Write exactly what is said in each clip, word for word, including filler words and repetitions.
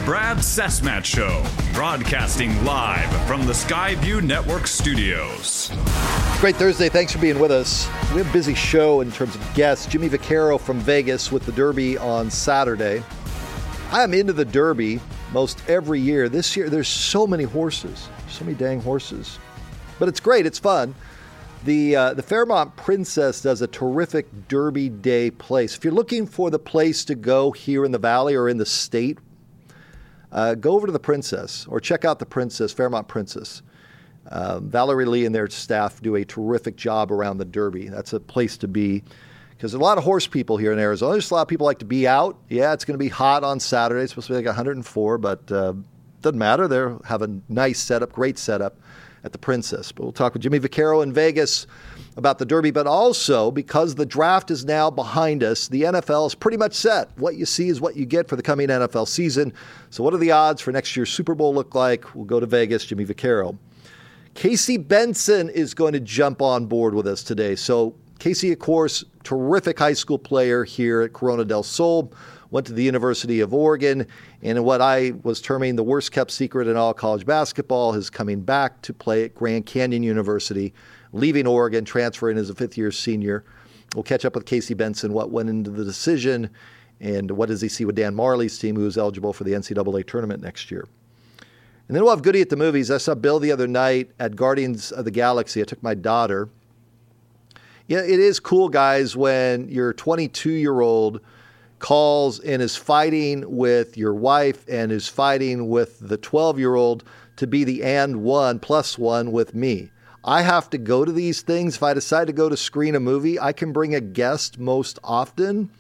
Brad Sesmat Show, broadcasting live from the Skyview Network studios. Great Thursday. Thanks for being with us. We have a busy show in terms of guests. Jimmy Vaccaro from Vegas with the Derby on Saturday. I am into the Derby most every year. This year, there's so many horses, so many dang horses. But it's great. It's fun. The uh, the Fairmont Princess does a terrific Derby Day place. If you're looking for the place to go here in the Valley or in the state, uh, go over to the Princess or check out the Princess, Fairmont Princess. Um, Valerie Lee and their staff do a terrific job around the Derby. That's a place to be because there's a lot of horse people here in Arizona. There's a lot of people like to be out. Yeah, it's going to be hot on Saturday. It's supposed to be like one hundred four, but uh, doesn't matter. They have a nice setup, great setup at the Princess. But we'll talk with Jimmy Vaccaro in Vegas about the Derby, but also because the draft is now behind us, the N F L is pretty much set. What you see is what you get for the coming N F L season. So what do the odds for next year's Super Bowl look like? We'll go to Vegas, Jimmy Vaccaro. Casey Benson is going to jump on board with us today. So Casey, of course, terrific high school player here at Corona del Sol, went to the University of Oregon, and in what I was terming the worst-kept secret in all college basketball, is coming back to play at Grand Canyon University, leaving Oregon, transferring as a fifth-year senior. We'll catch up with Casey Benson, what went into the decision, and what does he see with Dan Marley's team, who is eligible for the N C double A tournament next year. And then we'll have Goody at the movies. I saw Bill the other night at Guardians of the Galaxy. I took my daughter. Yeah, it is cool, guys, when your twenty-two-year-old calls and is fighting with your wife and is fighting with the twelve-year-old to be the and one plus one with me. I have to go to these things. If I decide to go to screen a movie, I can bring a guest most often.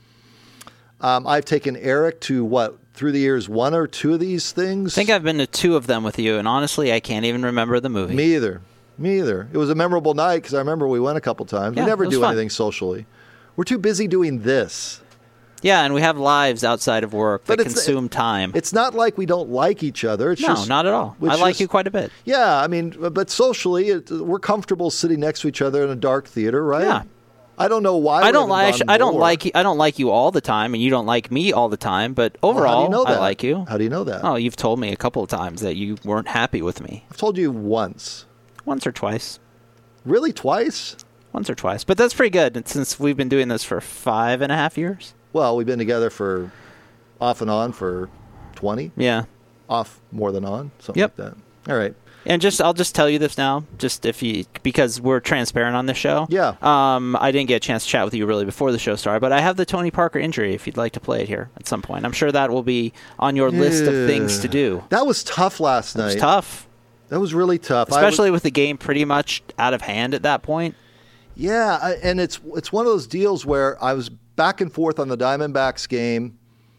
Um, I've taken Eric to, what, through the years, one or two of these things? I think I've been to two of them with you, and honestly, I can't even remember the movie. Me either. Me either. It was a memorable night because I remember we went a couple times. Yeah, we never do fun. anything socially. We're too busy doing this. Yeah, and we have lives outside of work that But it's- consume time. It's not like we don't like each other. It's no, just, not at all. it's I like just- you quite a bit. Yeah, I mean, but socially, it, we're comfortable sitting next to each other in a dark theater, right? Yeah. I don't know why. I we don't haven't like. gone I don't more. like. you- I don't like you all the time, and you don't like me all the time. But overall, Well, how do you know that? I like you. How do you know that? Oh, you've told me a couple of times that you weren't happy with me. I've told you once. Once or twice. Really, twice? Once or twice. But that's pretty good since we've been doing this for five and a half years. Well, we've been together for off and on for twenty. Yeah. Off more than on, something Yep. like that. All right. And just, I'll just tell you this now, just if you, because we're transparent on this show. Yeah. Um, I didn't get a chance to chat with you really before the show started, but I have the Tony Parker injury. If you'd like to play it here at some point, I'm sure that will be on your list of things to do. That was tough last night. It's tough, That was really tough. I especially was- with the game pretty much out of hand at that point. Yeah, I, and it's it's one of those deals where I was back and forth on the Diamondbacks game,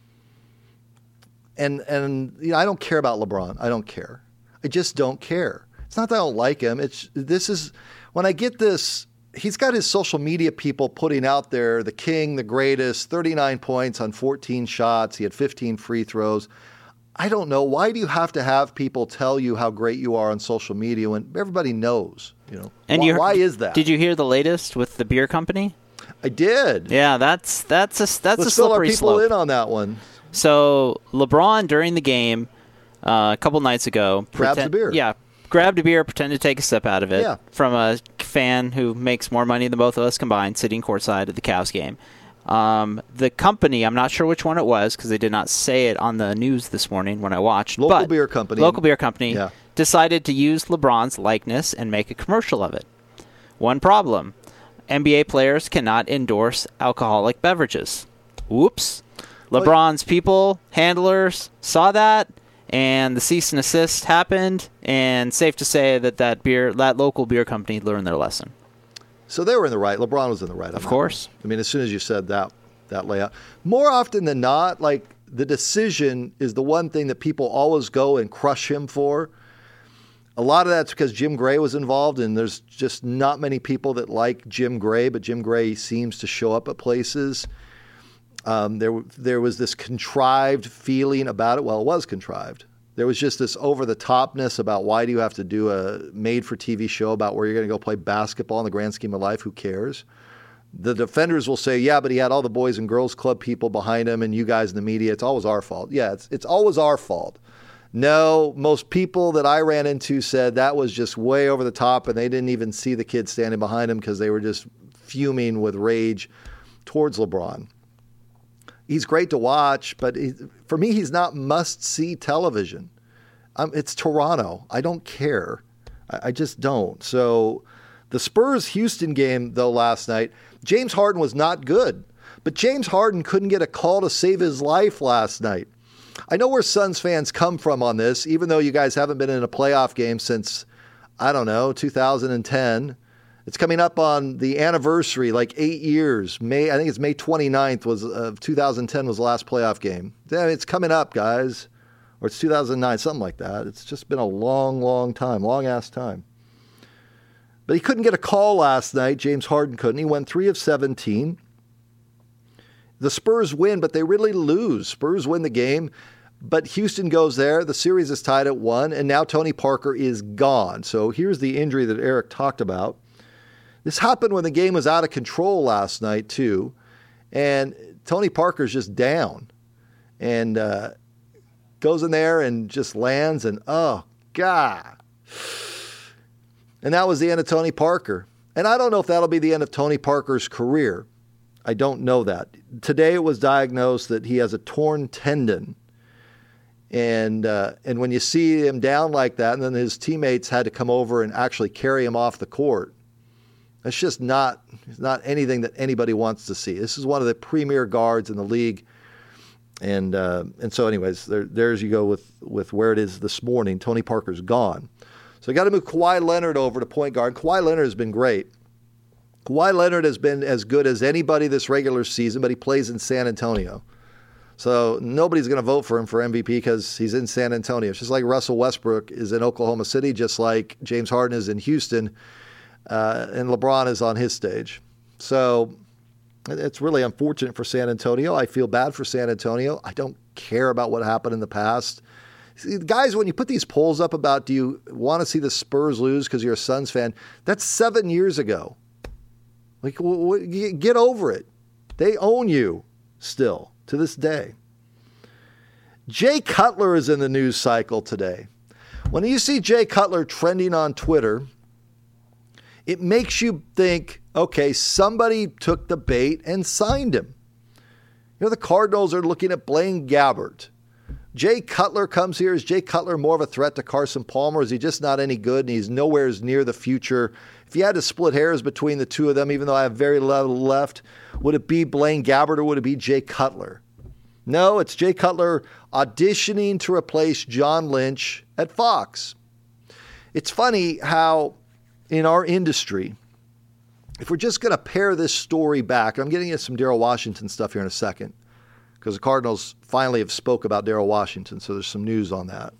and and you know, I don't care about LeBron. I don't care. I just don't care. It's not that I don't like him. It's this is when I get this. He's got his social media people putting out there the king, the greatest, thirty-nine points on fourteen shots. He had fifteen free throws. I don't know. Why do you have to have people tell you how great you are on social media when everybody knows? You know, And why, you, why is that? Did you hear the latest with the beer company? I did. Yeah, that's that's a that's Let's a fill our slippery people slope. in on that one. So LeBron during the game uh, a couple nights ago Grabs pretend- a beer. Yeah, grabbed a beer, pretended to take a sip out of it Yeah. from a fan who makes more money than both of us combined, sitting courtside at the Cavs game. Um, the company, I'm not sure which one it was because they did not say it on the news this morning when I watched. Local but beer company. Local beer company Yeah. decided to use LeBron's likeness and make a commercial of it. One problem: N B A players cannot endorse alcoholic beverages. Whoops. LeBron's people, handlers, saw that, and the cease and assist happened, and safe to say that that beer, that local beer company learned their lesson. So they were in the right. LeBron was in the right. on Of that course. one. I mean, as soon as you said that, that layout. More often than not, like the decision is the one thing that people always go and crush him for. A lot of that's because Jim Gray was involved, and there's just not many people that like Jim Gray, but Jim Gray seems to show up at places. Um, there, there was this contrived feeling about it. Well, it was contrived. There was just this over-the-topness about why do you have to do a made-for-T V show about where you're going to go play basketball in the grand scheme of life? Who cares? The defenders will say, yeah, but he had all the Boys and Girls Club people behind him and you guys in the media. It's always our fault. Yeah, it's, it's always our fault. No, most people that I ran into said that was just way over the top and they didn't even see the kid standing behind him because they were just fuming with rage towards LeBron. He's great to watch, but he, for me, he's not must-see television. Um, it's Toronto. I don't care. I, I just don't. So the Spurs-Houston game, though, last night, James Harden was not good. But James Harden couldn't get a call to save his life last night. I know where Suns fans come from on this, even though you guys haven't been in a playoff game since, I don't know, two thousand ten. It's coming up on the anniversary, like eight years. May I think it's May twenty-ninth was of two thousand ten was the last playoff game. Yeah, it's coming up, guys. Or it's two thousand nine, something like that. It's just been a long, long time, long-ass time. But he couldn't get a call last night. James Harden couldn't. He went three of seventeen. The Spurs win, but they really lose. Spurs win the game, but Houston goes there. The series is tied at one, and now Tony Parker is gone. So here's the injury that Eric talked about. This happened when the game was out of control last night, too. And Tony Parker's just down and uh, goes in there and just lands. And, oh, God. And that was the end of Tony Parker. And I don't know if that'll be the end of Tony Parker's career. I don't know that. Today it was diagnosed that he has a torn tendon. And uh, and when you see him down like that, and then his teammates had to come over and actually carry him off the court, that's just not, not anything that anybody wants to see. This is one of the premier guards in the league. And uh, and so anyways, there, there's you go with, with where it is this morning. Tony Parker's gone. So you got to move Kawhi Leonard over to point guard. Kawhi Leonard has been great. Kawhi Leonard has been as good as anybody this regular season, but he plays in San Antonio. So nobody's going to vote for him for M V P because he's in San Antonio. It's just like Russell Westbrook is in Oklahoma City, just like James Harden is in Houston, uh, and LeBron is on his stage. So it's really unfortunate for San Antonio. I feel bad for San Antonio. I don't care about what happened in the past. See, guys, when you put these polls up about do you want to see the Spurs lose because you're a Suns fan, that's seven years ago. Like, get over it. They own you still to this day. Jay Cutler is in the news cycle today. When you see Jay Cutler trending on Twitter, it makes you think, okay, somebody took the bait and signed him. You know, the Cardinals are looking at Blaine Gabbert. Jay Cutler comes here. Is Jay Cutler more of a threat to Carson Palmer? Is he just not any good and he's nowhere near the future? If you had to split hairs between the two of them, even though I have very little left, would it be Blaine Gabbert or would it be Jay Cutler? No, it's Jay Cutler auditioning to replace John Lynch at Fox. It's funny how in our industry, if we're just going to pare this story back, I'm getting into some Daryl Washington stuff here in a second, because the Cardinals finally have spoke about Daryl Washington, so there's some news on that.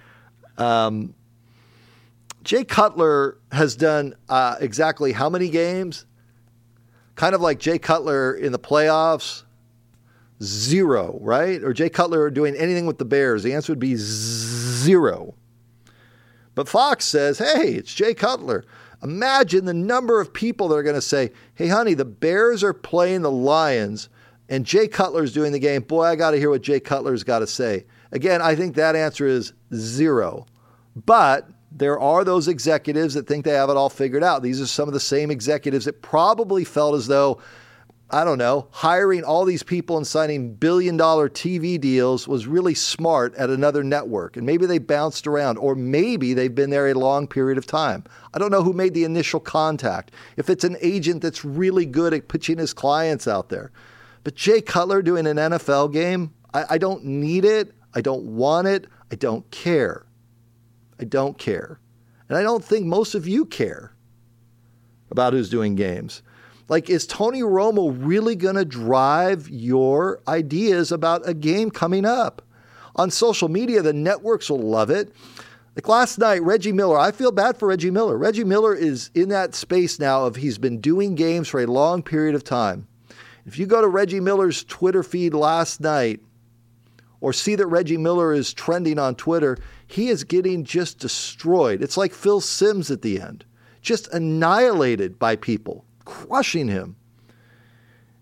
Um, Jay Cutler has done uh, exactly how many games? Kind of like Jay Cutler in the playoffs, zero, right? Or Jay Cutler doing anything with the Bears. The answer would be zero. But Fox says, hey, it's Jay Cutler. Imagine the number of people that are going to say, hey, honey, the Bears are playing the Lions, and Jay Cutler's doing the game. Boy, I got to hear what Jay Cutler's got to say. Again, I think that answer is zero. But there are those executives that think they have it all figured out. These are some of the same executives that probably felt as though, I don't know, hiring all these people and signing billion-dollar T V deals was really smart at another network. And maybe they bounced around, or maybe they've been there a long period of time. I don't know who made the initial contact. If it's an agent that's really good at pitching his clients out there. But Jay Cutler doing an N F L game, I, I don't need it. I don't want it. I don't care. I don't care. And I don't think most of you care about who's doing games. Like, is Tony Romo really going to drive your ideas about a game coming up? On social media, the networks will love it. Like last night, Reggie Miller, I feel bad for Reggie Miller. Reggie Miller is in that space now of he's been doing games for a long period of time. If you go to Reggie Miller's Twitter feed last night or see that Reggie Miller is trending on Twitter, he is getting just destroyed. It's like Phil Simms at the end, just annihilated by people, crushing him.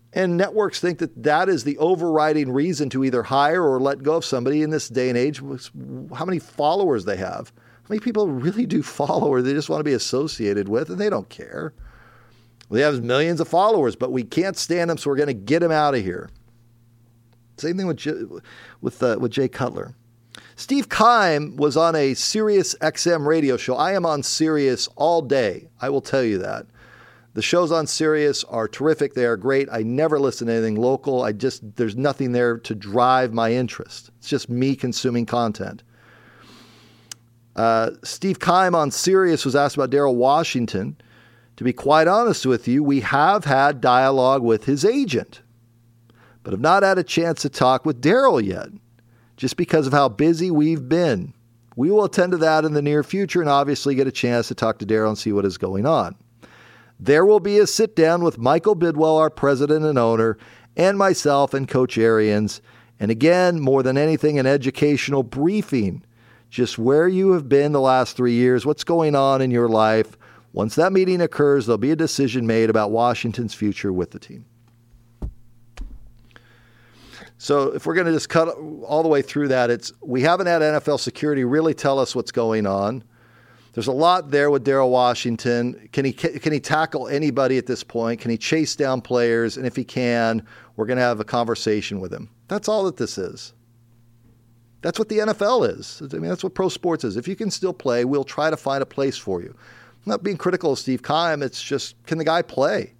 And networks think that that is the overriding reason to either hire or let go of somebody in this day and age. How many followers they have. How many people really do follow or they just want to be associated with, and they don't care. They have millions of followers, but we can't stand them, so we're going to get them out of here. Same thing with J- with uh, with Jay Cutler. Steve Keim was on a Sirius X M radio show. I am on Sirius all day. I will tell you that. The shows on Sirius are terrific. They are great. I never listen to anything local. I just, there's nothing there to drive my interest. It's just me consuming content. Uh, Steve Keim on Sirius was asked about Daryl Washington. To be quite honest with you, we have had dialogue with his agent, but have not had a chance to talk with Daryl yet, just because of how busy we've been. We will attend to that in the near future and obviously get a chance to talk to Daryl and see what is going on. There will be a sit down with Michael Bidwell, our president and owner, and myself and Coach Arians. And again, more than anything, an educational briefing. Just where you have been the last three years, what's going on in your life. Once that meeting occurs, there'll be a decision made about Washington's future with the team. So if we're going to just cut all the way through that, it's we haven't had N F L security really tell us what's going on. There's a lot there with Daryl Washington. Can he can he tackle anybody at this point? Can he chase down players? And if he can, we're going to have a conversation with him. That's all that this is. That's what the N F L is. I mean, that's what pro sports is. If you can still play, we'll try to find a place for you. I'm not being critical of Steve Keim. It's just, can the guy play?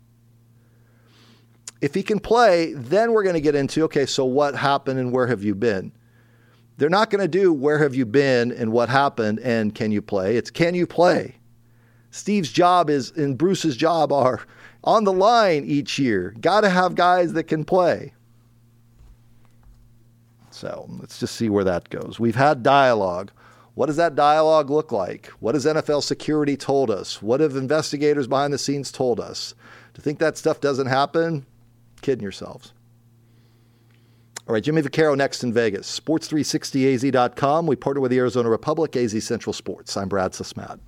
If he can play, then we're going to get into, okay, so what happened and where have you been? They're not going to do where have you been and what happened and can you play. It's can you play? Steve's job is and Bruce's job are on the line each year. Got to have guys that can play. So let's just see where that goes. We've had dialogue. What does that dialogue look like? What has N F L security told us? What have investigators behind the scenes told us? To think that stuff doesn't happen, kidding yourselves. All right, Jimmy Vaccaro next in Vegas. sports three sixty A Z dot com. We partner with the Arizona Republic, A Z Central Sports. I'm Brad Susmat.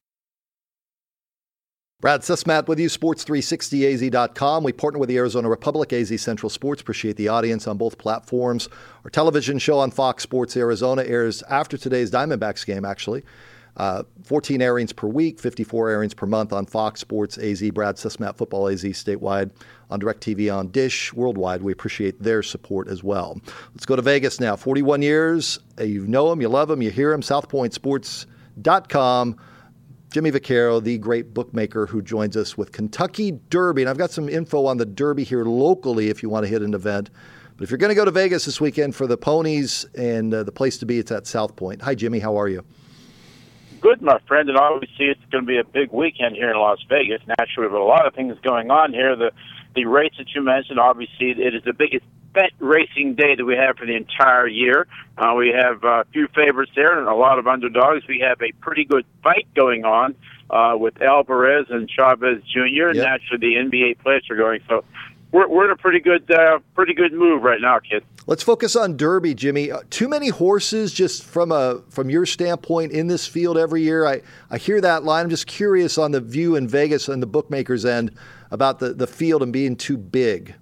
Brad Susmat with you, sports three sixty A Z dot com. We partner with the Arizona Republic, A Z Central Sports. Appreciate the audience on both platforms. Our television show on Fox Sports Arizona airs after today's Diamondbacks game, actually. Uh, fourteen airings per week, fifty-four airings per month on Fox Sports A Z, Brad Susmat Football A Z statewide, on DirecTV, on Dish, worldwide. We appreciate their support as well. Let's go to Vegas now. forty-one years. You know him, you love him, you hear him. south point sports dot com. Jimmy Vaccaro, the great bookmaker who joins us with Kentucky Derby. And I've got some info on the Derby here locally if you want to hit an event. But if you're going to go to Vegas this weekend for the ponies and uh, the place to be, it's at South Point. Hi, Jimmy. How are you? Good, my friend, and obviously it's going to be a big weekend here in Las Vegas. Naturally, with a lot of things going on here, the the race that you mentioned, obviously it is the biggest bet racing day that we have for the entire year. Uh, we have a few favorites there and a lot of underdogs. We have a pretty good fight going on uh, with Alvarez and Chavez Junior And yep. naturally, the N B A players are going. So we're we're in a pretty good uh, pretty good move right now, kid. Let's focus on Derby, Jimmy. Uh, too many horses, just from a from your standpoint, in this field every year. I, I hear that line. I'm just curious on the view in Vegas and the bookmakers' end about the, the field and being too big.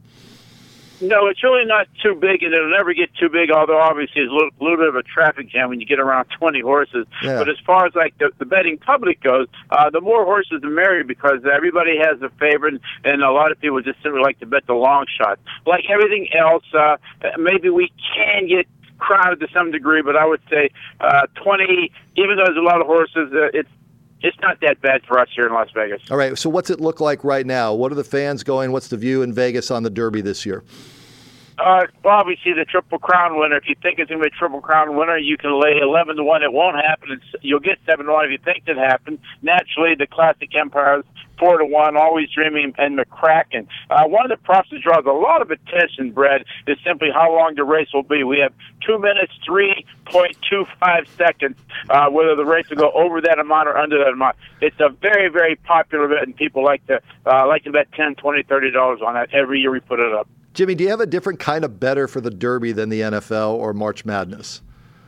No, it's really not too big, and it'll never get too big, although obviously it's a little, little bit of a traffic jam when you get around twenty horses. Yeah. But as far as like the, the betting public goes, uh, the more horses the merrier, because everybody has a favorite, and a lot of people just simply like to bet the long shot. Like everything else, uh, maybe we can get crowded to some degree, but I would say uh, twenty, even though there's a lot of horses, uh, it's It's not that bad for us here in Las Vegas. All right, so what's it look like right now? What are the fans going? What's the view in Vegas on the Derby this year? Uh, well, obviously the Triple Crown winner. If you think it's going to be a Triple Crown winner, you can lay eleven to one. It won't happen. It's, you'll get seven to one if you think it happened. Naturally, the Classic Empire is four to one. Always Dreaming and McCracken. Uh, one of the props that draws a lot of attention, Brad, is simply how long the race will be. We have two minutes, three point two five seconds. Uh, whether the race will go over that amount or under that amount. It's a very, very popular bet, and people like to uh, like to bet ten, twenty, thirty dollars on that every year we put it up. Jimmy, do you have a different kind of better for the Derby than the N F L or March Madness?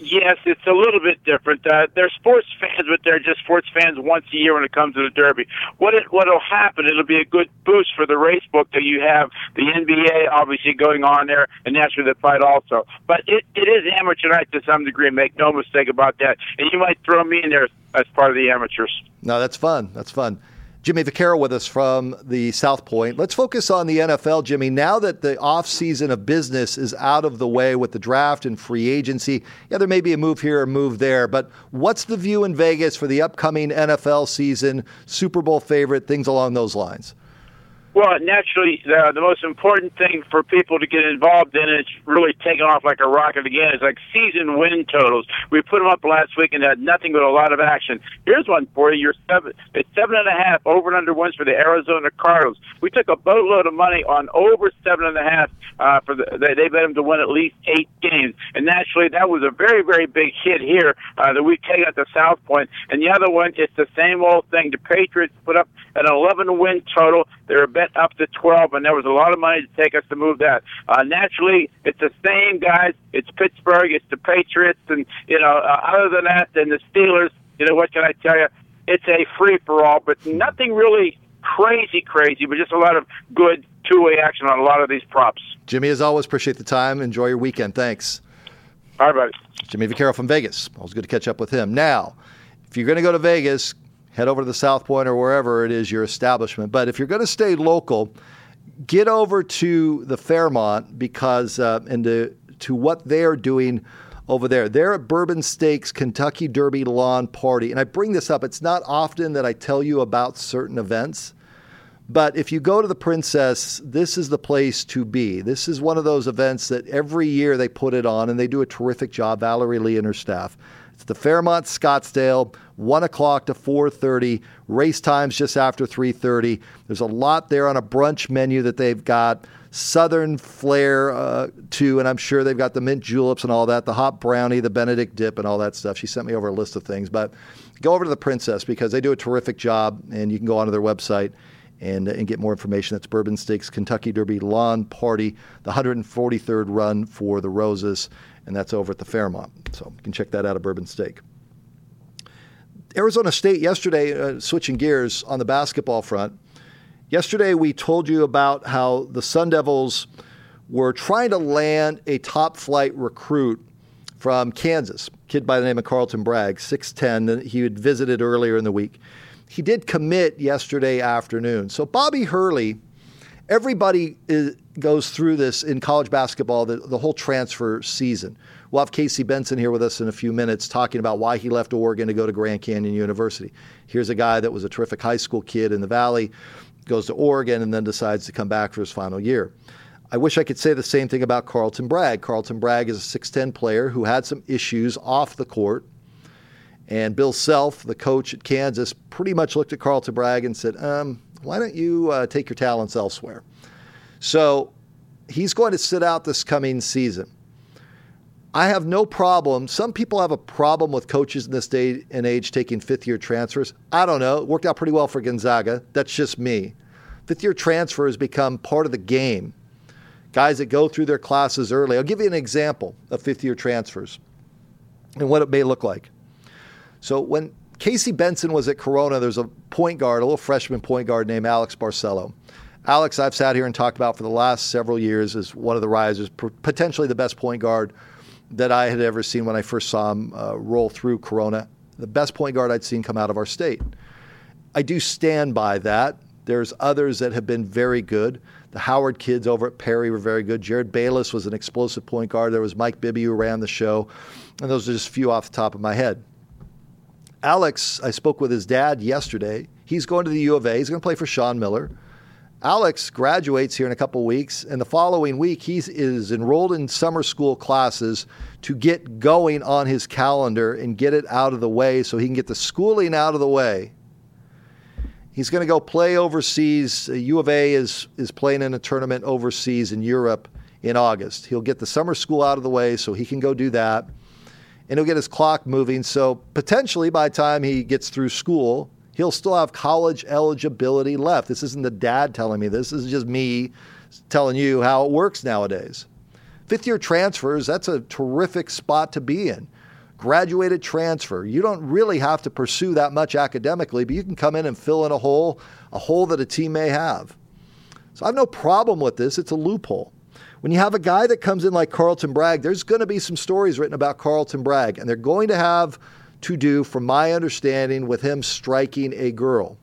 Yes, it's a little bit different. Uh, they're sports fans, but they're just sports fans once a year when it comes to the Derby. What it what'll happen? It'll be a good boost for the race book that you have the N B A obviously going on there, and naturally the fight also. But it, it is amateur night to some degree. Make no mistake about that. And you might throw me in there as part of the amateurs. No, that's fun. That's fun. Jimmy Vaccaro with us from the South Point. Let's focus on the N F L, Jimmy. Now that the off-season of business is out of the way with the draft and free agency, yeah, there may be a move here or move there, but what's the view in Vegas for the upcoming N F L season, Super Bowl favorite, things along those lines? Well, naturally, uh, the most important thing for people to get involved in, and it's really taken off like a rocket again, is like season win totals. We put them up last week and had nothing but a lot of action. Here's one for you. You're seven, it's seven and a half over and under wins for the Arizona Cardinals. We took a boatload of money on over seven and a half. Uh, for the, they, they bet them to win at least eight games. And naturally, that was a very, very big hit here uh, that we take at the South Point. And the other one, it's the same old thing. The Patriots put up an eleven win total. They were bet up to twelve, and there was a lot of money to take us to move that. Uh, naturally, it's the same guys. It's Pittsburgh. It's the Patriots. And, you know, uh, other than that, then the Steelers, you know, what can I tell you? It's a free-for-all, but nothing really crazy, crazy, but just a lot of good two-way action on a lot of these props. Jimmy, as always, appreciate the time. Enjoy your weekend. Thanks. All right, buddy. Jimmy Vaccaro from Vegas. Always good to catch up with him. Now, if you're going to go to Vegas, head over to the South Point or wherever it is your establishment. But if you're going to stay local, get over to the Fairmont because uh, and to, to what they're doing over there. They're at Bourbon Stakes Kentucky Derby Lawn Party. And I bring this up. It's not often that I tell you about certain events. But if you go to the Princess, this is the place to be. This is one of those events that every year they put it on, and they do a terrific job, Valerie Lee and her staff. It's the Fairmont Scottsdale, one o'clock to four thirty. Race times just after three thirty. There's a lot there on a brunch menu that they've got. Southern flair, uh, too, and I'm sure they've got the mint juleps and all that, the hot brownie, the Benedict dip, and all that stuff. She sent me over a list of things. But go over to the Princess because they do a terrific job, and you can go onto their website and, and get more information. That's Bourbon Stakes Kentucky Derby Lawn Party, the one hundred forty-third run for the Roses, and that's over at the Fairmont. So you can check that out at Bourbon Steak. Arizona State yesterday, uh, switching gears on the basketball front. Yesterday we told you about how the Sun Devils were trying to land a top-flight recruit from Kansas, a kid by the name of Carlton Bragg, six ten, that he had visited earlier in the week. He did commit yesterday afternoon. So Bobby Hurley, everybody is, goes through this in college basketball, the, the whole transfer season. We'll have Casey Benson here with us in a few minutes talking about why he left Oregon to go to Grand Canyon University. Here's a guy that was a terrific high school kid in the Valley, goes to Oregon, and then decides to come back for his final year. I wish I could say the same thing about Carlton Bragg. Carlton Bragg is a six ten player who had some issues off the court. And Bill Self, the coach at Kansas, pretty much looked at Carlton Bragg and said, um, why don't you uh, take your talents elsewhere? So he's going to sit out this coming season. I have no problem. Some people have a problem with coaches in this day and age taking fifth-year transfers. I don't know. It worked out pretty well for Gonzaga. That's just me. Fifth-year transfer has become part of the game. Guys that go through their classes early. I'll give you an example of fifth-year transfers and what it may look like. So when Casey Benson was at Corona, there's a point guard, a little freshman point guard named Alex Barcelo. Alex, I've sat here and talked about for the last several years as one of the risers, potentially the best point guard that I had ever seen when I first saw him uh, roll through Corona. The best point guard I'd seen come out of our state. I do stand by that. There's others that have been very good. The Howard kids over at Perry were very good. Jared Bayless was an explosive point guard. There was Mike Bibby who ran the show. And those are just a few off the top of my head. Alex, I spoke with his dad yesterday. He's going to the U of A. He's going to play for Sean Miller. Alex graduates here in a couple of weeks, and the following week he is enrolled in summer school classes to get going on his calendar and get it out of the way so he can get the schooling out of the way. He's going to go play overseas. U of A is, is playing in a tournament overseas in Europe in August. He'll get the summer school out of the way so he can go do that. And he'll get his clock moving. So potentially by the time he gets through school, he'll still have college eligibility left. This isn't the dad telling me this. This is just me telling you how it works nowadays. Fifth-year transfers, that's a terrific spot to be in. graduated transfer. You don't really have to pursue that much academically, but you can come in and fill in a hole, a hole that a team may have. So I have no problem with this. It's a loophole. When you have a guy that comes in like Carlton Bragg, there's going to be some stories written about Carlton Bragg, and they're going to have to do, from my understanding, with him striking a girl.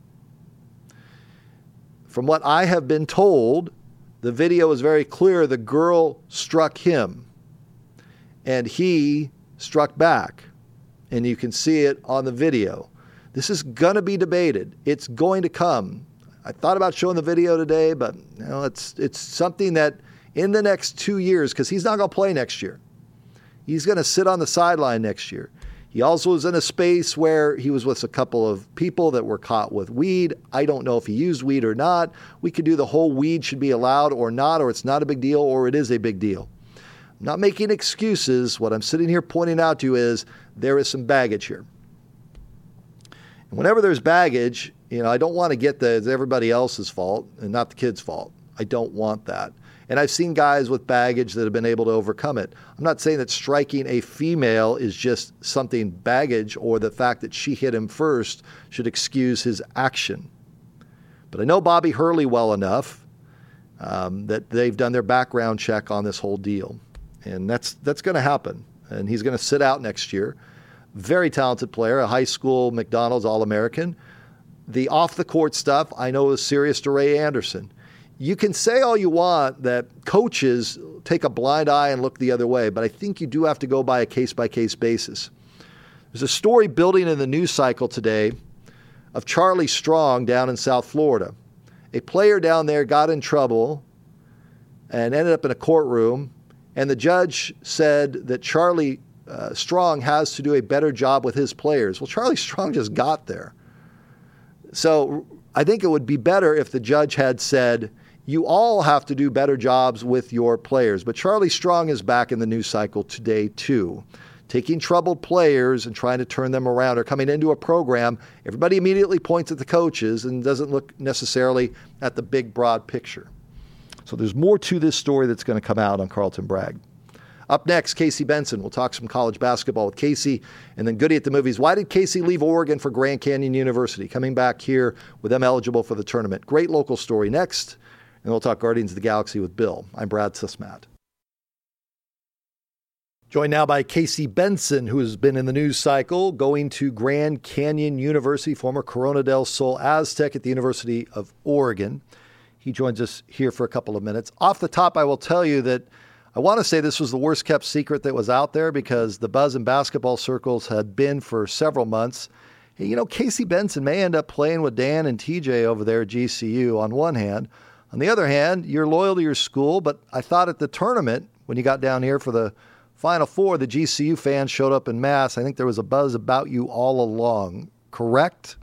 From what I have been told, the video is very clear. The girl struck him, and he struck back, and you can see it on the video. This is going to be debated. It's going to come. I thought about showing the video today, but you know, it's it's something that in the next two years, because he's not going to play next year. He's going to sit on the sideline next year. He also was in a space where he was with a couple of people that were caught with weed. I don't know if he used weed or not. We could do the whole weed should be allowed or not, or it's not a big deal, or it is a big deal. I'm not making excuses. What I'm sitting here pointing out to you is there is some baggage here. And whenever there's baggage, you know, I don't want to get the it's everybody else's fault and not the kid's fault. I don't want that. And I've seen guys with baggage that have been able to overcome it. I'm not saying that striking a female is just something baggage or the fact that she hit him first should excuse his action. But I know Bobby Hurley well enough um, that they've done their background check on this whole deal. And that's that's going to happen. And he's going to sit out next year. Very talented player, a high school McDonald's All-American. The off-the-court stuff, I know is serious to Ray Anderson. You can say all you want that coaches take a blind eye and look the other way, but I think you do have to go by a case-by-case basis. There's a story building in the news cycle today of Charlie Strong down in South Florida. A player down there got in trouble and ended up in a courtroom, and the judge said that Charlie uh, Strong has to do a better job with his players. Well, Charlie Strong just got there. So I think it would be better if the judge had said, you all have to do better jobs with your players. But Charlie Strong is back in the news cycle today, too. Taking troubled players and trying to turn them around or coming into a program. Everybody immediately points at the coaches and doesn't look necessarily at the big, broad picture. So there's more to this story that's going to come out on Carlton Bragg. Up next, Casey Benson. We'll talk some college basketball with Casey. And then Goody at the Movies. Why did Casey leave Oregon for Grand Canyon University? Coming back here with them eligible for the tournament. Great local story next. And we'll talk Guardians of the Galaxy with Bill. I'm Brad Susmat. Joined now by Casey Benson, who has been in the news cycle, going to Grand Canyon University, former Corona del Sol Aztec at the University of Oregon. He joins us here for a couple of minutes. Off the top, I will tell you that I want to say this was the worst kept secret that was out there because the buzz in basketball circles had been for several months. Hey, you know, Casey Benson may end up playing with Dan and T J over there at G C U on one hand. On the other hand, you're loyal to your school, but I thought at the tournament, when you got down here for the Final Four, the G C U fans showed up en masse. I think there was a buzz about you all along, correct?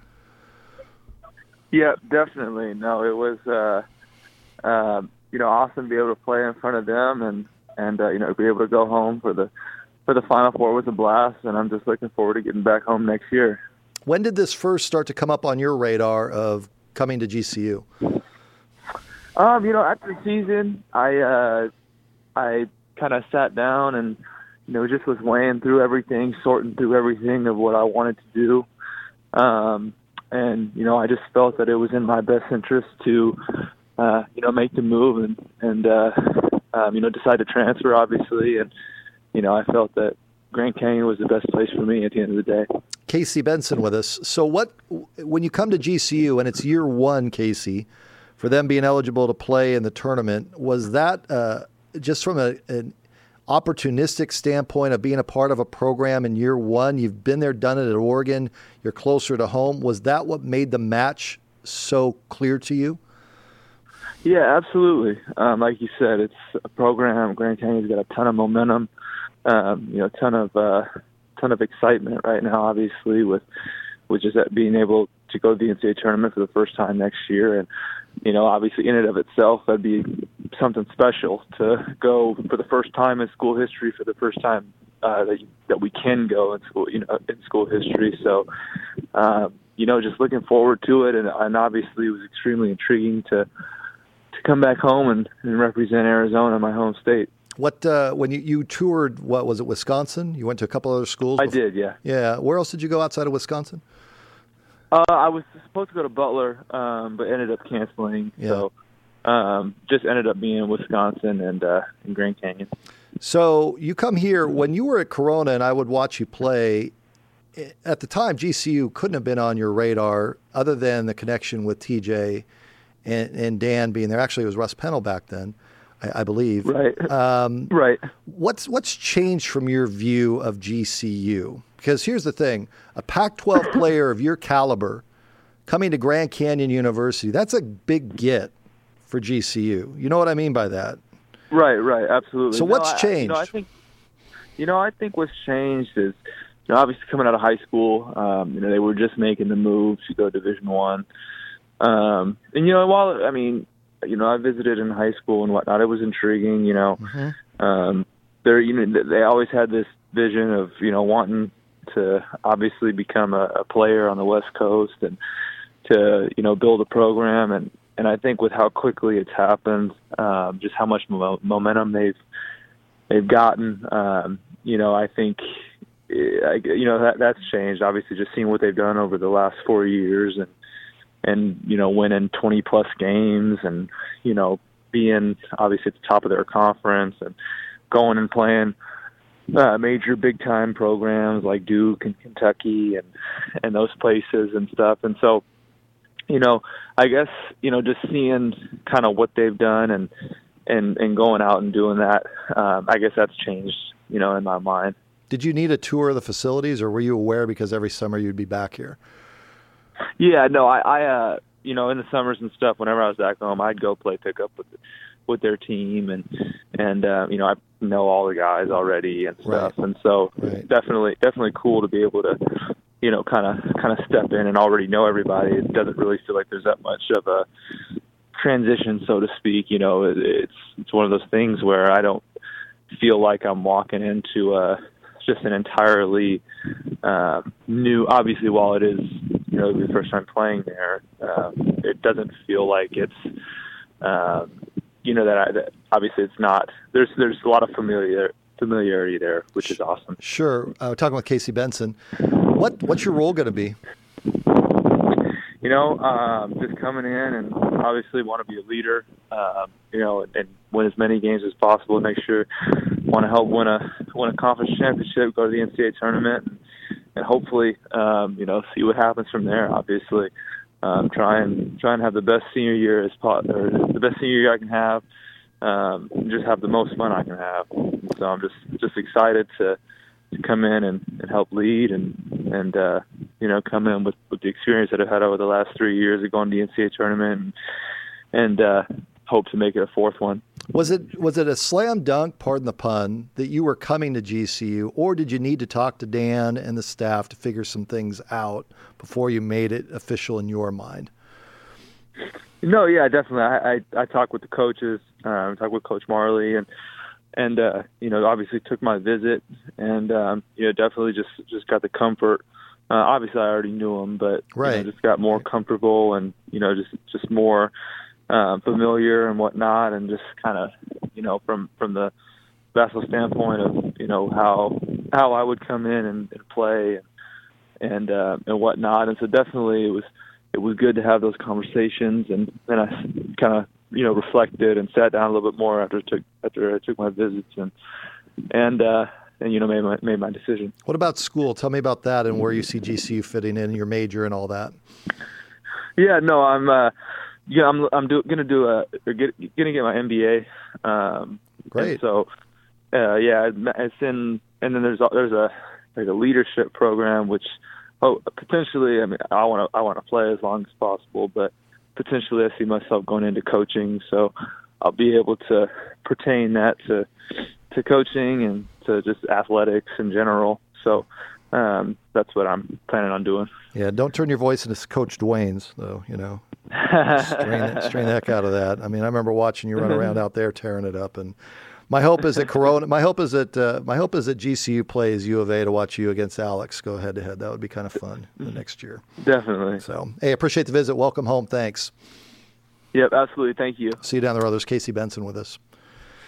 Yeah, definitely. No, it was, uh, uh, you know, awesome to be able to play in front of them and, and uh, you know, be able to go home for the for the Final Four was a blast, and I'm just looking forward to getting back home next year. When did this first start to come up on your radar of coming to G C U? Um, you know, after the season, I uh, I kind of sat down and, you know, just was weighing through everything, sorting through everything of what I wanted to do. Um, and, you know, I just felt that it was in my best interest to, uh, you know, make the move and, and uh, um, you know, decide to transfer, obviously. And, you know, I felt that Grand Canyon was the best place for me at the end of the day. Casey Benson with us. So what, when you come to G C U and it's year one, Casey, for them being eligible to play in the tournament, was that uh, just from a, an opportunistic standpoint of being a part of a program in year one? You've been there, done it at Oregon. You're closer to home. Was that what made the match so clear to you? Yeah, absolutely. Um, like you said, it's a program. Grand Canyon's got a ton of momentum, um, you know, a ton of uh, ton of excitement right now, obviously, with with just that being able to go to the N C double A tournament for the first time next year. And, you know, obviously in and of itself, that'd be something special to go for the first time in school history, for the first time uh, that you, that we can go in school, you know, in school history. So, um, you know, just looking forward to it. And, and obviously it was extremely intriguing to to come back home and, and represent Arizona, my home state. What uh, when you, you toured? What was it? Wisconsin? You went to a couple other schools. I before? did, yeah. Yeah. Where else did you go outside of Wisconsin? Uh, I was supposed to go to Butler, um, but ended up canceling. Yeah. So um, just ended up being in Wisconsin and uh, in Grand Canyon. So you come here when you were at Corona, and I would watch you play. At the time, G C U couldn't have been on your radar other than the connection with T J and, and Dan being there. Actually, it was Russ Pennell back then, I, I believe. Right. Um, right. What's what's changed from your view of G C U? Because here's the thing: a Pac twelve player of your caliber coming to Grand Canyon University, that's a big get for G C U. You know what I mean by that? Right. Right. Absolutely. So what's no, I, changed? You know, I think. You know, I think what's changed is. You know, obviously, coming out of high school, um, you know, they were just making the move to go Division One, um, and you know, while I mean, you know, I visited in high school and whatnot, it was intriguing. You know, mm-hmm. um, they're you know they always had this vision of you know wanting to obviously become a, a player on the West Coast and to you know build a program, and and I think with how quickly it's happened, um, just how much mo- momentum they've they've gotten, um, you know, I think. I, you know that that's changed. Obviously, just seeing what they've done over the last four years, and and you know winning twenty plus games, and you know being obviously at the top of their conference, and going and playing uh, major big time programs like Duke and Kentucky and and those places and stuff. And so, you know, I guess you know just seeing kind of what they've done and and and going out and doing that, um, I guess that's changed. You know, in my mind. Did you need a tour of the facilities, or were you aware because every summer you'd be back here? Yeah, no, I, I uh, you know, in the summers and stuff, whenever I was back home, I'd go play pickup with with their team, and and uh, you know, I know all the guys already and stuff, right. and so right. definitely, definitely cool to be able to, you know, kind of kind of step in and already know everybody. It doesn't really feel like there's that much of a transition, so to speak. You know, it, it's it's one of those things where I don't feel like I'm walking into a just an entirely uh, new. Obviously, while it is, you know, the first time playing there, um, it doesn't feel like it's, um, you know, that, I, that obviously it's not. There's there's a lot of familiar familiarity there, which is awesome. Sure. Uh, talking with Casey Benson, what what's your role going to be? You know, um, just coming in and obviously want to be a leader, um, you know, and, and win as many games as possible. Make sure want to help win a win a conference championship, go to the N C double A tournament, and, and hopefully, um, you know, see what happens from there. Obviously, um, try and try and have the best senior year as po- or the best senior year I can have. Um, just have the most fun I can have. So I'm just just excited to. to come in and, and help lead and, and uh, you know, come in with, with the experience that I've had over the last three years of going to the N C double A tournament and, and uh, hope to make it a fourth one. Was it was it a slam dunk, pardon the pun, that you were coming to G C U, or did you need to talk to Dan and the staff to figure some things out before you made it official in your mind? No, yeah, definitely. I, I, I talked with the coaches, um, talked with Coach Marley, and And, uh, you know, obviously took my visit and, um, you know, definitely just, just got the comfort. Uh, obviously I already knew him, but right. you know, just got more comfortable and, you know, just, just more, um, familiar and whatnot. And just kind of, you know, from, from the basketball standpoint of, you know, how, how I would come in and, and play and, and, uh, and whatnot. And so definitely it was, it was good to have those conversations. And then I kind of, you know, reflected and sat down a little bit more after I took after I took my visits and and uh, and you know made my made my decision. What about school? Tell me about that and where you see G C U fitting in, your major and all that. Yeah, no, I'm uh, yeah, I'm I'm do, gonna do a or get, gonna get my M B A. Um, Great. So uh, yeah, it's in, and then there's there's a like a leadership program which oh potentially I mean I want to I want to play as long as possible, but potentially I see myself going into coaching, so I'll be able to pertain that to to coaching and to just athletics in general. So um, that's what I'm planning on doing. Yeah, don't turn your voice into Coach Dwayne's, though, you know. strain, strain the heck out of that. I mean, I remember watching you run around out there tearing it up, and my hope is that Corona. My hope is that uh, my hope is that G C U plays U of A to watch you against Alex go head to head. That would be kind of fun the next year. Definitely. So, hey, appreciate the visit. Welcome home. Thanks. Yep, absolutely. Thank you. See you down the road. There's Casey Benson with us.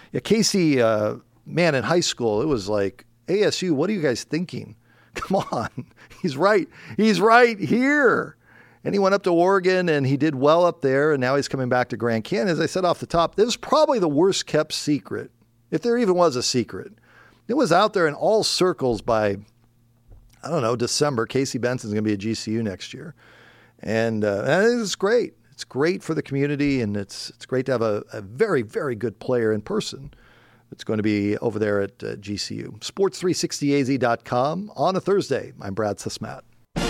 Yeah, Casey, uh, man, in high school, it was like, A S U, what are you guys thinking? Come on. He's right. He's right here. And he went up to Oregon, and he did well up there, and now he's coming back to Grand Canyon. As I said off the top, this was probably the worst-kept secret, if there even was a secret. It was out there in all circles by, I don't know, December. Casey Benson's going to be at G C U next year. And, uh, and it's great. It's great for the community, and it's it's great to have a, a very, very good player in person. It's going to be over there at uh, G C U. sports three sixty A Z dot com on a Thursday. I'm Brad Susmat.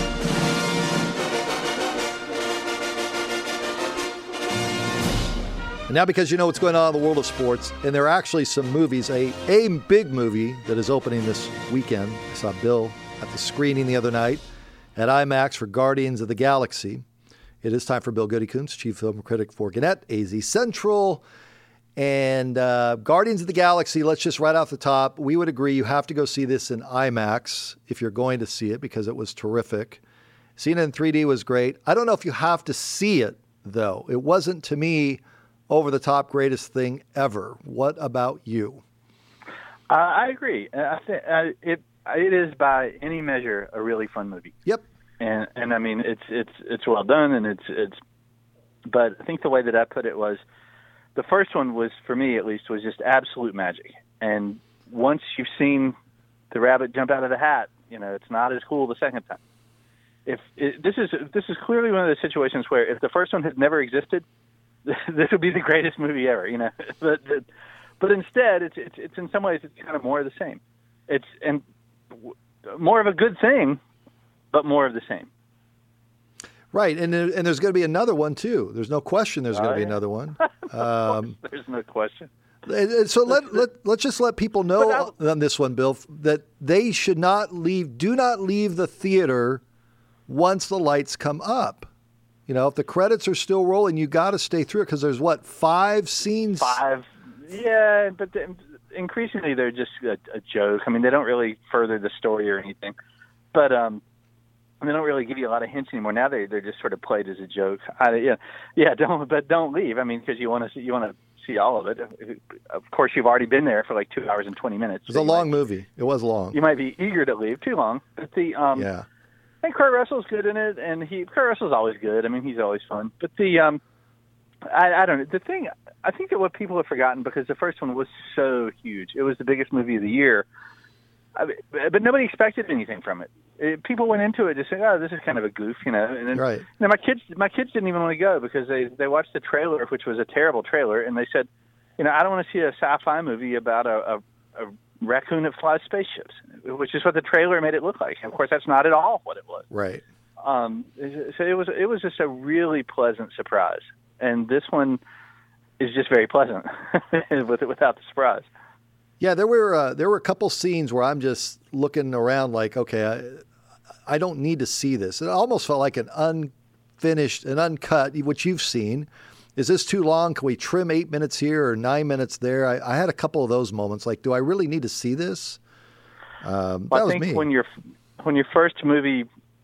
And now, because you know what's going on in the world of sports, and there are actually some movies, a, a big movie that is opening this weekend. I saw Bill at the screening the other night at IMAX for Guardians of the Galaxy. It is time for Bill Goody-Kuntz, chief film critic for Gannett, A Z Central. And uh, Guardians of the Galaxy, let's just right off the top, we would agree you have to go see this in IMAX if you're going to see it, because it was terrific. Seeing it in three D was great. I don't know if you have to see it, though. It wasn't, to me, over-the-top greatest thing ever. What about you? Uh, I agree. I think uh, it it is by any measure a really fun movie. Yep. And and I mean it's it's it's well done, and it's it's. But I think the way that I put it was, the first one was, for me at least, was just absolute magic. And once you've seen the rabbit jump out of the hat, you know it's not as cool the second time. If it, this is this is clearly one of those situations where if the first one had never existed, this would be the greatest movie ever, you know. but but instead, it's it's it's in some ways it's kind of more of the same. It's and more of a good thing, but more of the same. Right, and and there's going to be another one too. There's no question. There's going to uh, be yeah. another one. Um, there's no question. So let let let's just let people know on this one, Bill, that they should not leave. Do not leave the theater once the lights come up. You know, if the credits are still rolling, you got to stay through it, because there's, what, five scenes? Five. Yeah, but the, increasingly they're just a, a joke. I mean, they don't really further the story or anything. But um, they don't really give you a lot of hints anymore. Now they, they're just sort of played as a joke. I, yeah, yeah, don't, but don't leave. I mean, because you want to see, you want to see all of it. Of course, you've already been there for like two hours and twenty minutes. It was so a long might, movie. It was long. You might be eager to leave. Too long. But the um, yeah. I think Kurt Russell's good in it, and he Kurt Russell's always good. I mean, he's always fun. But the, um, I, I don't know. The thing, I think that what people have forgotten, because the first one was so huge, it was the biggest movie of the year. I mean, but nobody expected anything from it. it. People went into it just saying, "Oh, this is kind of a goof," you know. And then, right. You know, my kids, my kids didn't even want to go because they they watched the trailer, which was a terrible trailer, and they said, "You know, I don't want to see a sci-fi movie about a." a, a raccoon that flies spaceships," which is what the trailer made it look like. And of course, that's not at all what it was. Right. Um, so it was it was just a really pleasant surprise, and this one is just very pleasant with it without the surprise. Yeah, there were uh, there were a couple scenes where I'm just looking around like, okay, I, I don't need to see this. It almost felt like an unfinished, an uncut, which you've seen. Is this too long? Can we trim eight minutes here or nine minutes there? I, I had a couple of those moments. Like, do I really need to see this? Um, well, that I was think me. when your when your first movie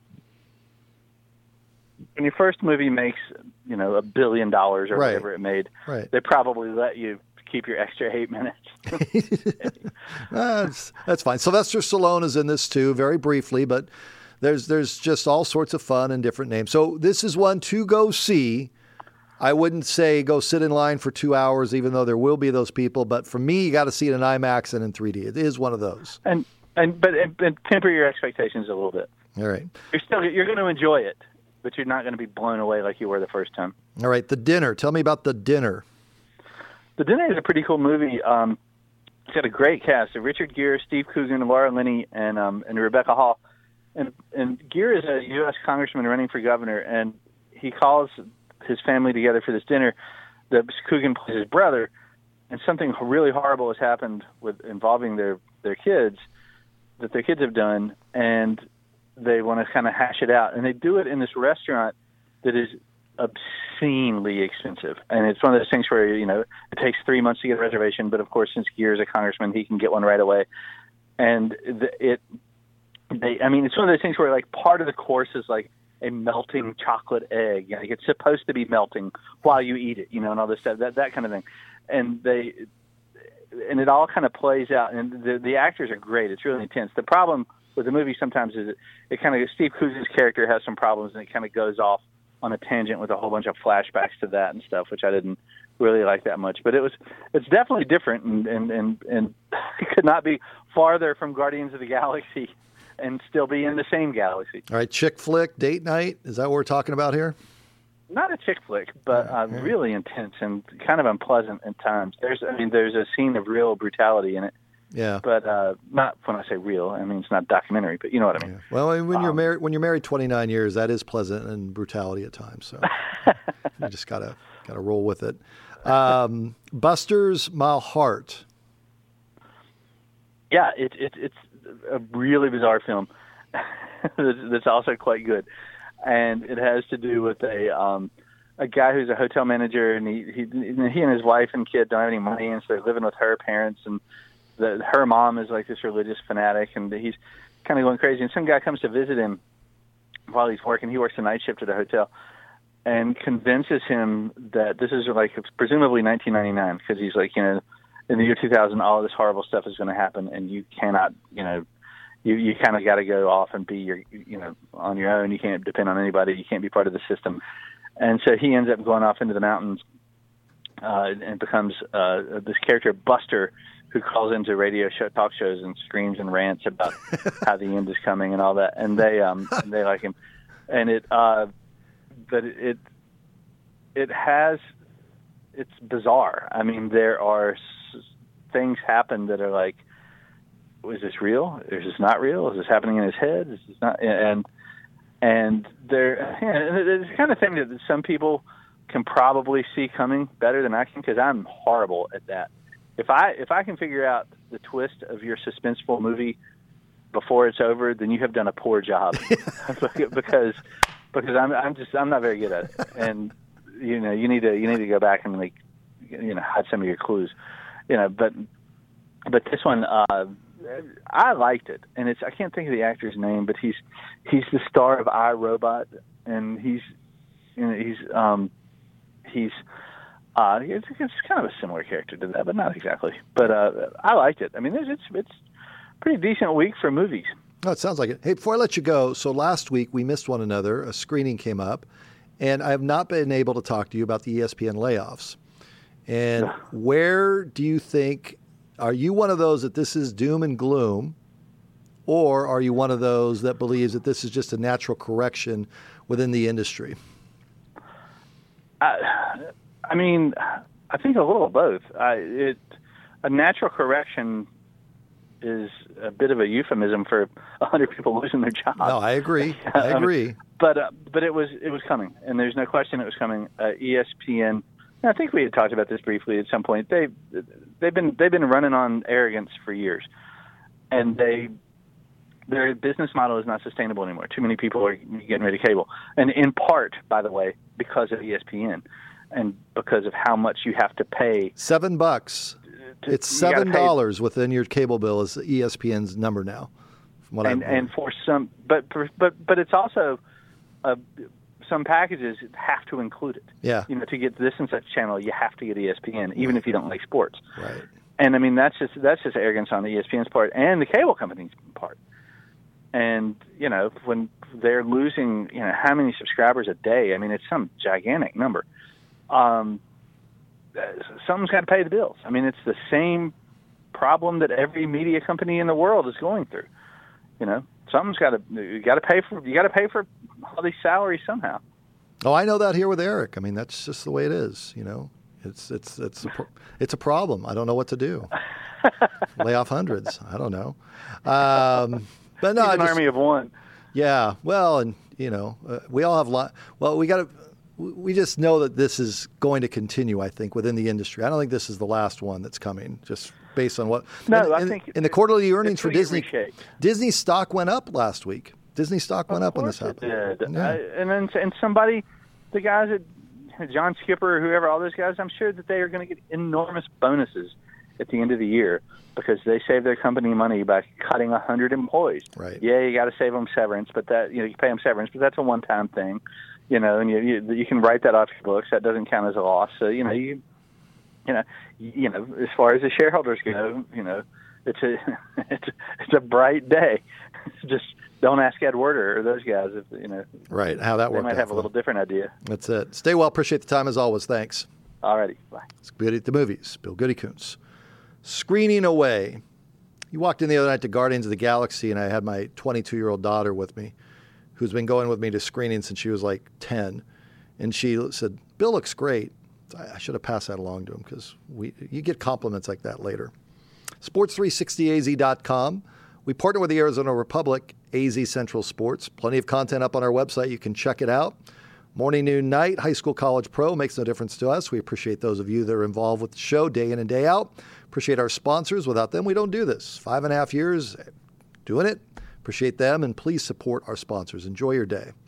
when your first movie makes you know a billion dollars or right. whatever it made, right. they probably let you keep your extra eight minutes. that's that's fine. Sylvester Stallone is in this too, very briefly, but there's there's just all sorts of fun and different names. So this is one to go see. I wouldn't say go sit in line for two hours, even though there will be those people. But for me, you got to see it in IMAX and in three D. It is one of those. And and but and, and temper your expectations a little bit. All right. You're still you're going to enjoy it, but you're not going to be blown away like you were the first time. All right. The Dinner. Tell me about The Dinner. The Dinner is a pretty cool movie. Um, it's got a great cast: Richard Gere, Steve Coogan, Laura Linney, and um, and Rebecca Hall. And and Gere is a U S congressman running for governor, and he calls his family together for this dinner. The Coogan plays his brother, and something really horrible has happened with involving their, their kids that their kids have done, and they want to kind of hash it out. And they do it in this restaurant that is obscenely expensive. And it's one of those things where, you know, it takes three months to get a reservation, but of course, since Gere's a congressman, he can get one right away. And the, it, they, I mean, it's one of those things where like part of the course is like a melting chocolate egg. Like it's supposed to be melting while you eat it, you know, and all this stuff, that, that kind of thing. And they, and it all kind of plays out. And the the actors are great. It's really intense. The problem with the movie sometimes is it, it kind of Steve Coogan's character has some problems, and it kind of goes off on a tangent with a whole bunch of flashbacks to that and stuff, which I didn't really like that much. But it was it's definitely different, and and and, and it could not be farther from Guardians of the Galaxy and still be in the same galaxy. All right, chick flick, date night, is that what we're talking about here? Not a chick flick, but uh, really intense and kind of unpleasant at times. There's, I mean, there's a scene of real brutality in it. Yeah, but uh, not when I say real. I mean, it's not documentary, but you know what I mean. Yeah. Well, I mean, when um, you're married, when you're married twenty-nine years, that is pleasant and brutality at times. So you just gotta gotta roll with it. Um, Buster's Malhart. Yeah, it, it, it's a really bizarre film that's also quite good, and it has to do with a um, a guy who's a hotel manager, and he, he he and his wife and kid don't have any money, and so they're living with her parents, and the, her mom is like this religious fanatic, and he's kind of going crazy. And some guy comes to visit him while he's working. He works a night shift at a hotel, and convinces him that this is like presumably nineteen ninety-nine, because he's like, you know, in the year two thousand, all this horrible stuff is going to happen, and you cannot, you know, you you kind of got to go off and be your, you know, on your own. You can't depend on anybody. You can't be part of the system. And so he ends up going off into the mountains uh, and becomes uh, this character Buster, who calls into radio show, talk shows and screams and rants about how the end is coming and all that. And they um and they like him, and it uh, but it it has it's bizarre. I mean, there are s- things happen that are like, is this real? Is this not real? Is this happening in his head? Is this not? And and there, and it's the kind of thing that some people can probably see coming better than I can, because I'm horrible at that. If I if I can figure out the twist of your suspenseful movie before it's over, then you have done a poor job, because because I'm I'm just I'm not very good at it, and you know you need to you need to go back and like you know hide some of your clues, you know. But but this one, uh, I liked it, and it's I can't think of the actor's name, but he's he's the star of I, Robot, and he's you know he's um he's. Uh, it's, it's kind of a similar character to that, but not exactly. But uh, I liked it. I mean, it's it's a pretty decent week for movies. Oh, it sounds like it. Hey, before I let you go, so last week we missed one another. A screening came up, and I have not been able to talk to you about the E S P N layoffs. And where do you think, are you one of those that this is doom and gloom, or are you one of those that believes that this is just a natural correction within the industry? I, I mean, I think a little of both. I, it, a natural correction is a bit of a euphemism for a hundred people losing their jobs. No, I agree. I agree. um, but uh, but it was it was coming, and there's no question it was coming. Uh, E S P N. I think we had talked about this briefly at some point. They they've been they've been running on arrogance for years, and they their business model is not sustainable anymore. Too many people are getting rid of cable, and in part, by the way, because of E S P N. And because of how much you have to pay. Seven bucks. To, it's seven dollars within your cable bill is E S P N's number now. From what and I've and for some, but but but it's also uh, some packages have to include it. Yeah. You know, to get this and such channel, you have to get E S P N, even if you don't like sports. Right. And I mean, that's just that's just arrogance on the E S P N's part and the cable company's part. And you know, when they're losing, you know, how many subscribers a day? I mean, it's some gigantic number. Um, something's got to pay the bills. I mean, it's the same problem that every media company in the world is going through. You know, something's got to you got to pay for you got to pay for all these salaries somehow. Oh, I know that here with Eric. I mean, that's just the way it is. You know, it's it's it's a, it's a problem. I don't know what to do. Lay off hundreds. I don't know. Um, but no, He's I an just, army of one. Yeah. Well, and you know, uh, we all have lot. Well, we got to. We just know that this is going to continue, I think, within the industry. I don't think this is the last one that's coming, just based on what... No, and, I and, think... In the quarterly earnings for Disney, reshaped. Disney stock went up last week. Disney stock went of up when this happened. It did. Yeah. Uh, and then and somebody, the guys at John Skipper or whoever, all those guys, I'm sure that they are going to get enormous bonuses at the end of the year because they save their company money by cutting one hundred employees. Right. Yeah, you got to save them severance, but that you know you pay them severance, but that's a one-time thing. You know, and you, you you can write that off your books. That doesn't count as a loss. So you know, you you know, you know, as far as the shareholders go, you know, it's a it's a, it's a bright day. Just don't ask Ed Werder or those guys if you know. Right, how that they worked. They might have a little different idea. That's it. Stay well. Appreciate the time as always. Thanks. All righty. Bye. It's Goody at the Movies. Bill Goody Kuntz. Screening away. You walked in the other night to Guardians of the Galaxy, and I had my twenty-two-year-old daughter with me, who's been going with me to screenings since she was like ten. And she said, Bill looks great. I should have passed that along to him because we you get compliments like that later. sports three sixty A Z dot com. We partner with the Arizona Republic, A Z Central Sports. Plenty of content up on our website. You can check it out. Morning, noon, night, high school, college, pro, makes no difference to us. We appreciate those of you that are involved with the show day in and day out. Appreciate our sponsors. Without them, we don't do this. Five and a half years doing it. Appreciate them, and please support our sponsors. Enjoy your day.